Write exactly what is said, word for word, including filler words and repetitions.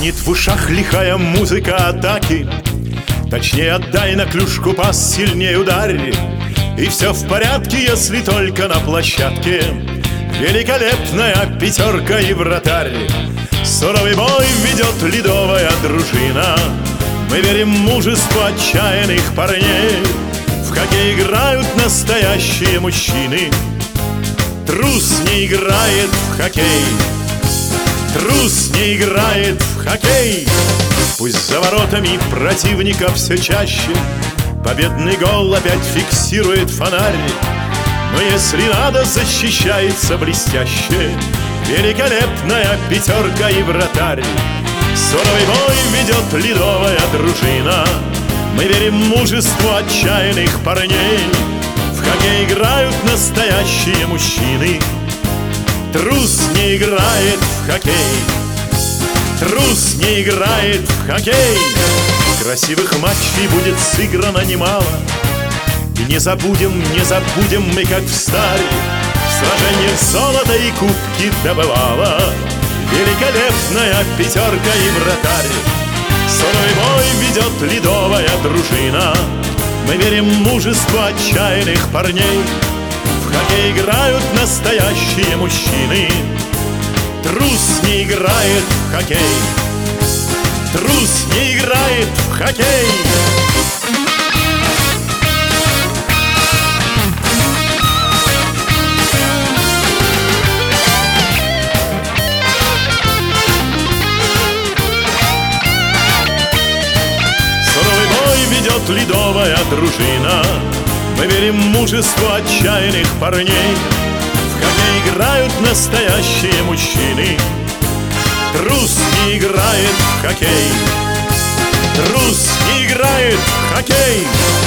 Звенит в ушах лихая музыка атаки. Точнее, отдай на клюшку пас, сильнее ударь. И все в порядке, если только на площадке великолепная пятерка и вратарь. Суровый бой ведет ледовая дружина. Мы верим в мужество отчаянных парней. В хоккей играют настоящие мужчины. Трус не играет в хоккей. Трус не играет в хоккей. Пусть за воротами противника все чаще победный гол опять фиксирует фонарь. Но если надо, защищается блестяще великолепная пятерка и вратарь. Суровый бой ведет ледовая дружина. Мы верим в мужество отчаянных парней. В хоккей играют настоящие мужчины. Трус не играет в хоккей. Трус не играет в хоккей. Красивых матчей будет сыграно немало. И не забудем, не забудем мы, как в старе, в сражениях золото и кубки добывала великолепная пятерка и вратарь. Суровый бой ведет ледовая дружина. Мы верим в мужество отчаянных парней. В хоккей играют настоящие мужчины. Трус не играет в хоккей. Трус не играет в хоккей. Суровый бой ведет ледовая дружина. Мы верим в мужество отчаянных парней. В хоккей играют настоящие мужчины. Трус не играет в хоккей. Трус не играет в хоккей.